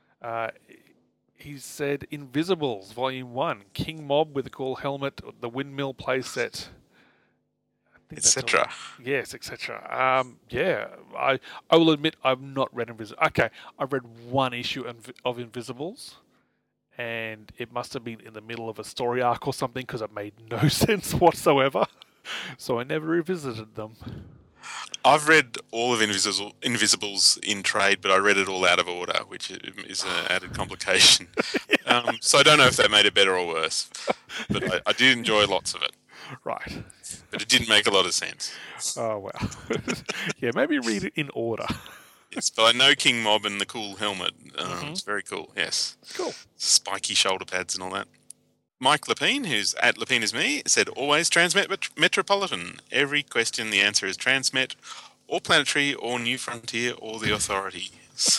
[SPEAKER 7] He said Invisibles, Volume 1, King Mob with a cool helmet, the windmill playset,
[SPEAKER 6] etc.
[SPEAKER 7] Yes, etc. Yeah, I will admit I've not read Invisibles. Okay, I've read one issue of Invisibles, and it must have been in the middle of a story arc or something because it made no sense whatsoever. So I never revisited them.
[SPEAKER 6] I've read all of Invisibles in trade, but I read it all out of order, which is an added complication. So I don't know if that made it better or worse, but I did enjoy lots of it.
[SPEAKER 7] Right.
[SPEAKER 6] But it didn't make a lot of sense.
[SPEAKER 7] Oh, wow. Yeah, maybe read it in order.
[SPEAKER 6] Yes, but I know King Mob and the cool helmet. It's very cool, yes.
[SPEAKER 7] Cool.
[SPEAKER 6] Spiky shoulder pads and all that. Mike Lapine, who's at Lapine is me, said, always Transmet Metropolitan. Every question, the answer is Transmet, or Planetary, or New Frontier, or the Authority.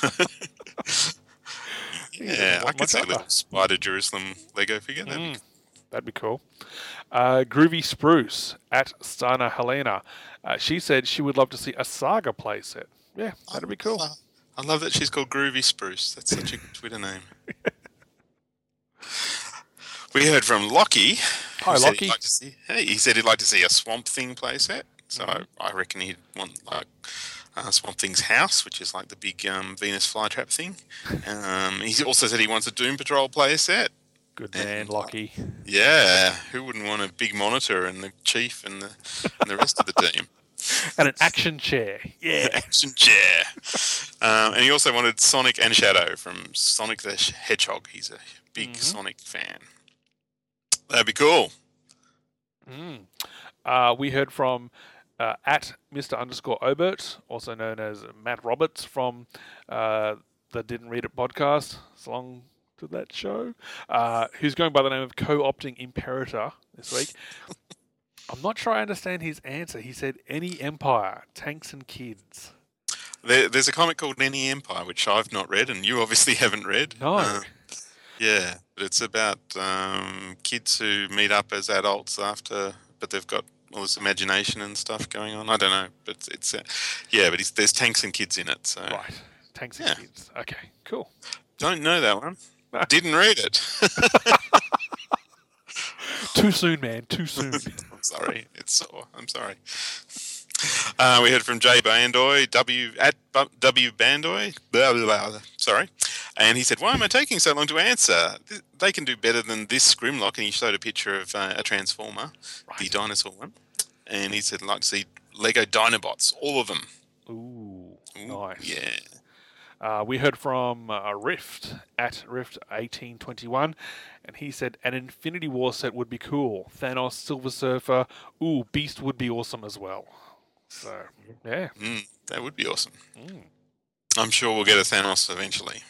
[SPEAKER 6] Yeah, I could see a little Spider Jerusalem Lego figure.
[SPEAKER 7] That'd be cool. Groovy Spruce at Stana Helena. She said she would love to see a Saga playset. Yeah, that'd be cool.
[SPEAKER 6] I love that she's called Groovy Spruce. That's such a good Twitter name. We heard from Lockie.
[SPEAKER 7] Hi, Lockie.
[SPEAKER 6] He said he'd like to see a Swamp Thing playset. So I reckon he'd want like Swamp Thing's house, which is like the big Venus flytrap thing. He also said he wants a Doom Patrol playset.
[SPEAKER 7] Good man, Lockie.
[SPEAKER 6] Yeah, who wouldn't want a big monitor and the chief and the rest of the team?
[SPEAKER 7] And an action chair. Yeah.
[SPEAKER 6] Action chair. And he also wanted Sonic and Shadow from Sonic the Hedgehog. He's a big Sonic fan. That'd be cool.
[SPEAKER 7] We heard from at Mr_Obert, also known as Matt Roberts from the Didn't Read It podcast. So long to that show. Who's going by the name of Co-opting Imperator this week. I'm not sure I understand his answer. He said, any empire, tanks and kids.
[SPEAKER 6] There's a comic called Any Empire, which I've not read, and you obviously haven't read.
[SPEAKER 7] No.
[SPEAKER 6] Yeah, but it's about kids who meet up as adults but they've got all this imagination and stuff going on. I don't know, but it's there's tanks and kids in it. So
[SPEAKER 7] right, tanks and kids. Okay, cool.
[SPEAKER 6] Don't know that one. Didn't read it.
[SPEAKER 7] Too soon, man. Too soon.
[SPEAKER 6] I'm sorry. I'm sorry. We heard from Jay Bandoy, W Bandoy. Blah, blah, blah, sorry. And he said, why am I taking so long to answer? They can do better than this Grimlock. And he showed a picture of a Transformer, the dinosaur one. And he said, I'd like to see Lego Dinobots, all of them.
[SPEAKER 7] Ooh, nice.
[SPEAKER 6] Yeah.
[SPEAKER 7] We heard from Rift at Rift1821, and he said an Infinity War set would be cool. Thanos, Silver Surfer, Beast would be awesome as well. So, yeah.
[SPEAKER 6] That would be awesome. I'm sure we'll get a Thanos eventually.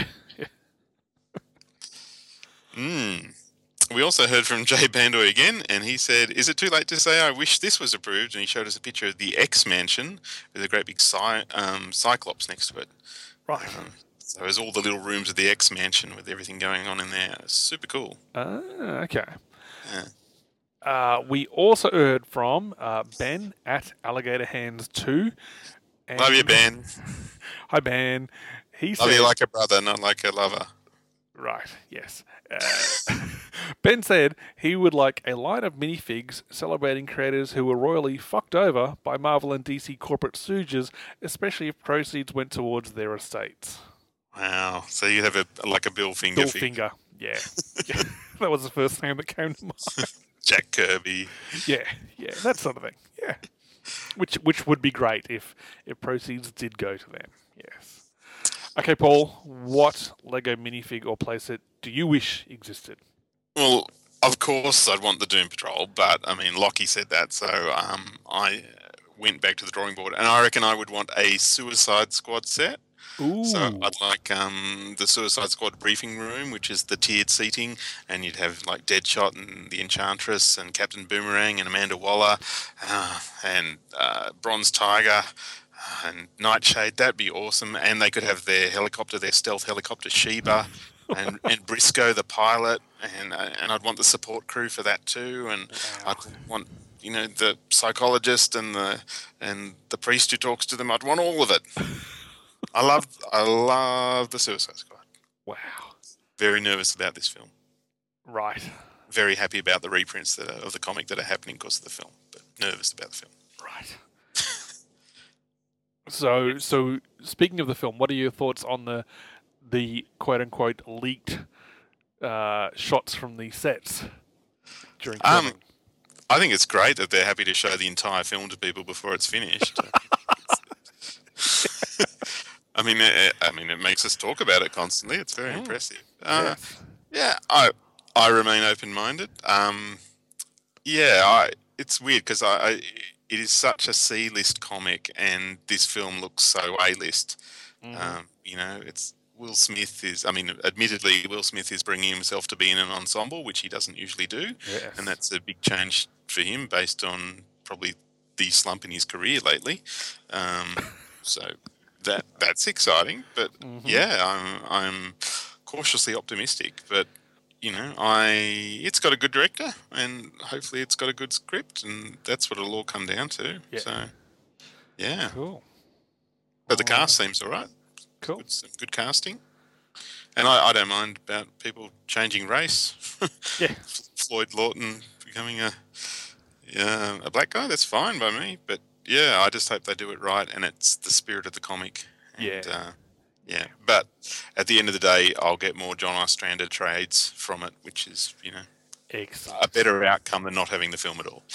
[SPEAKER 6] We also heard from Jay Bandoy again, and he said, is it too late to say I wish this was approved? And he showed us a picture of the X-Mansion with a great big Cyclops next to it.
[SPEAKER 7] Right.
[SPEAKER 6] So there's all the little rooms of the X-Mansion with everything going on in there. It's super cool.
[SPEAKER 7] Okay.
[SPEAKER 6] Yeah.
[SPEAKER 7] We also heard from Ben at Alligator Hands 2.
[SPEAKER 6] Love you, Ben.
[SPEAKER 7] Hi, Ben. He
[SPEAKER 6] Love
[SPEAKER 7] said,
[SPEAKER 6] you like a brother, not like a lover.
[SPEAKER 7] Right, yes. Ben said he would like a line of minifigs celebrating creators who were royally fucked over by Marvel and DC corporate stooges, especially if proceeds went towards their estates.
[SPEAKER 6] Wow. So you have a Bill Finger
[SPEAKER 7] Bill
[SPEAKER 6] figure.
[SPEAKER 7] Finger, yeah. That was the first name that came to mind.
[SPEAKER 6] Jack Kirby.
[SPEAKER 7] Yeah, that sort of thing. Yeah. Which would be great if proceeds did go to them. Yes. Okay, Paul, what Lego minifig or playset do you wish existed?
[SPEAKER 6] Well, of course I'd want the Doom Patrol, but, I mean, Lockie said that, so I went back to the drawing board, and I reckon I would want a Suicide Squad set.
[SPEAKER 7] Ooh.
[SPEAKER 6] So I'd like the Suicide Squad briefing room, which is the tiered seating, and you'd have like Deadshot and the Enchantress and Captain Boomerang and Amanda Waller and Bronze Tiger and Nightshade. That'd be awesome. And they could have their stealth helicopter Sheba and Briscoe the pilot, and I'd want the support crew for that too. And I'd want the psychologist and the priest who talks to them. I'd want all of it. I love the Suicide Squad.
[SPEAKER 7] Wow.
[SPEAKER 6] Very nervous about this film.
[SPEAKER 7] Right.
[SPEAKER 6] Very happy about the reprints of the comic that are happening because of the film, but nervous about the film.
[SPEAKER 7] Right. So speaking of the film, what are your thoughts on the quote unquote leaked shots from the sets during filming?
[SPEAKER 6] I think it's great that they're happy to show the entire film to people before it's finished. I mean, it makes us talk about it constantly. It's very impressive.
[SPEAKER 7] Yes.
[SPEAKER 6] Yeah, I remain open-minded. It's weird because it is such a C-list comic, and this film looks so A-list. It's Will Smith is. I mean, admittedly, Will Smith is bringing himself to be in an ensemble, which he doesn't usually do,
[SPEAKER 7] Yes.
[SPEAKER 6] and that's a big change for him based on probably the slump in his career lately. So that's exciting, but I'm cautiously optimistic. But it's got a good director, and hopefully it's got a good script, and that's what it'll all come down to.
[SPEAKER 7] Yeah.
[SPEAKER 6] So, yeah.
[SPEAKER 7] Cool.
[SPEAKER 6] But the cast seems all right.
[SPEAKER 7] Cool.
[SPEAKER 6] Good casting. And I don't mind about people changing race.
[SPEAKER 7] Yeah.
[SPEAKER 6] Floyd Lawton becoming a black guy, that's fine by me. But, yeah, I just hope they do it right, and it's the spirit of the comic. And,
[SPEAKER 7] Yeah.
[SPEAKER 6] But at the end of the day, I'll get more John Ostrander trades from it, which is,
[SPEAKER 7] Excellent.
[SPEAKER 6] a better outcome than not having the film at all.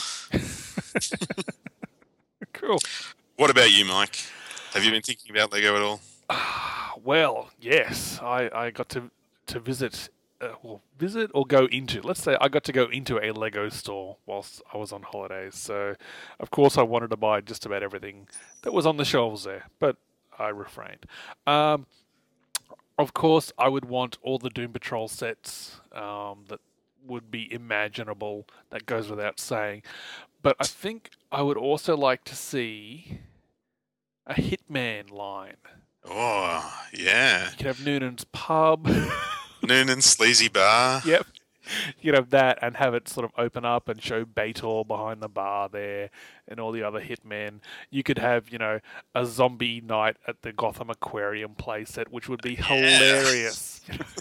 [SPEAKER 7] Cool.
[SPEAKER 6] What about you, Mike? Have you been thinking about Lego at all?
[SPEAKER 7] Well, yes, I got to visit, visit or go into. Let's say I got to go into a Lego store whilst I was on holidays. So, of course, I wanted to buy just about everything that was on the shelves there, but I refrained. Of course, I would want all the Doom Patrol sets that would be imaginable. That goes without saying. But I think I would also like to see a Hitman line.
[SPEAKER 6] Oh, yeah.
[SPEAKER 7] You could have Noonan's Pub.
[SPEAKER 6] Noonan's Sleazy Bar.
[SPEAKER 7] Yep. You could have that and have it sort of open up and show Bator behind the bar there and all the other hitmen. You could have, a zombie night at the Gotham Aquarium playset, which would be hilarious.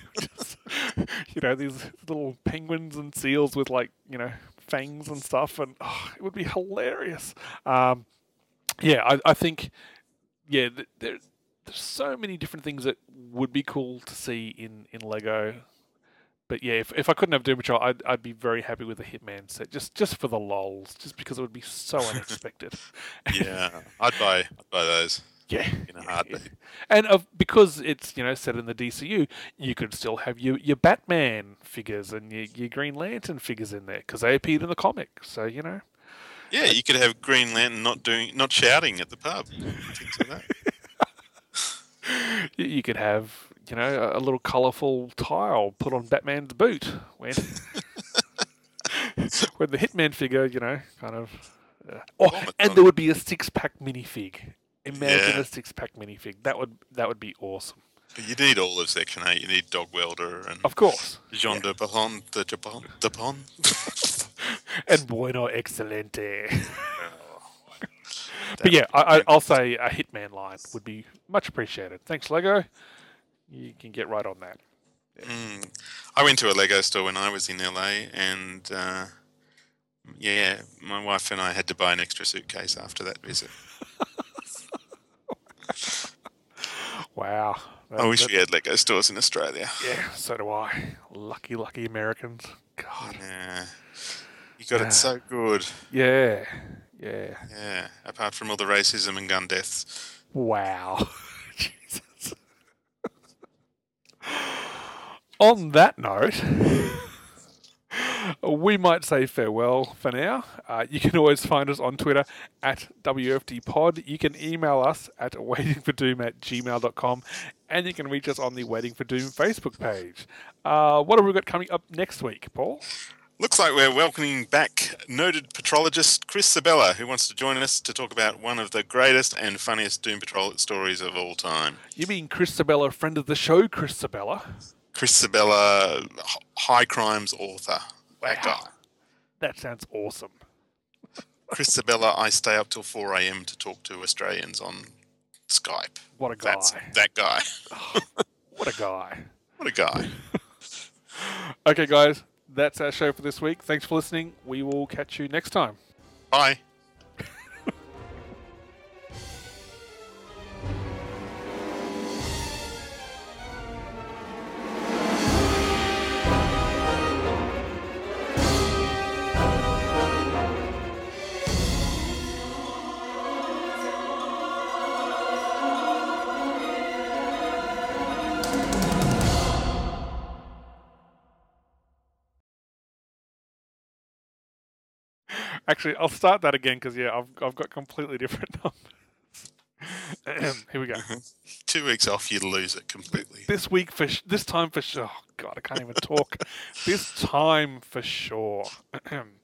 [SPEAKER 7] These little penguins and seals with fangs and stuff, and it would be hilarious. I think, there's so many different things that would be cool to see in Lego. But yeah, if I couldn't have Doom Patrol, I'd be very happy with a Hitman set, just for the lols, just because it would be so unexpected.
[SPEAKER 6] Yeah, I'd buy those.
[SPEAKER 7] Yeah,
[SPEAKER 6] in a heartbeat.
[SPEAKER 7] And because it's set in the DCU, you could still have your Batman figures and your Green Lantern figures in there because they appeared in the comic. So
[SPEAKER 6] Yeah, you could have Green Lantern not shouting at the pub. Things like that.
[SPEAKER 7] You could have, a little colourful tile put on Batman's boot when the Hitman figure, kind of. And there would be a 6-pack minifig. Imagine a 6-pack minifig. That would be awesome.
[SPEAKER 6] You need all of Section 8. You need Dog Welder and
[SPEAKER 7] of course
[SPEAKER 6] Jean de Pahon,
[SPEAKER 7] and Bueno Excelente. But yeah, I'll say a Hitman line would be much appreciated. Thanks, Lego. You can get right on that.
[SPEAKER 6] Yeah. I went to a Lego store when I was in LA, and my wife and I had to buy an extra suitcase after that visit.
[SPEAKER 7] Wow.
[SPEAKER 6] I wish we had Lego stores in Australia.
[SPEAKER 7] Yeah, so do I. Lucky Americans. God.
[SPEAKER 6] Yeah. You got it so good.
[SPEAKER 7] Yeah.
[SPEAKER 6] Yeah, apart from all the racism and gun deaths.
[SPEAKER 7] Wow. Jesus. On that note, we might say farewell for now. You can always find us on Twitter at WFDpod. You can email us at waitingfordoom@gmail.com, and you can reach us on the Waiting for Doom Facebook page. What have we got coming up next week, Paul?
[SPEAKER 6] Looks like we're welcoming back noted patrologist Chris Sabella, who wants to join us to talk about one of the greatest and funniest Doom Patrol stories of all time.
[SPEAKER 7] You mean Chris Sabella, friend of the show, Chris Sabella?
[SPEAKER 6] Chris Sabella, high crimes author. That guy.
[SPEAKER 7] That sounds awesome.
[SPEAKER 6] Chris Sabella, I stay up till 4 a.m. to talk to Australians on Skype.
[SPEAKER 7] What a guy.
[SPEAKER 6] That's that guy.
[SPEAKER 7] What a guy.
[SPEAKER 6] What a guy.
[SPEAKER 7] Okay, guys. That's our show for this week. Thanks for listening. We will catch you next time.
[SPEAKER 6] Bye.
[SPEAKER 7] Actually, I'll start that again because I've got completely different numbers. Here we go.
[SPEAKER 6] 2 weeks off, you'd lose it completely.
[SPEAKER 7] This week this time for sure. Oh God, I can't even talk. This time for sure.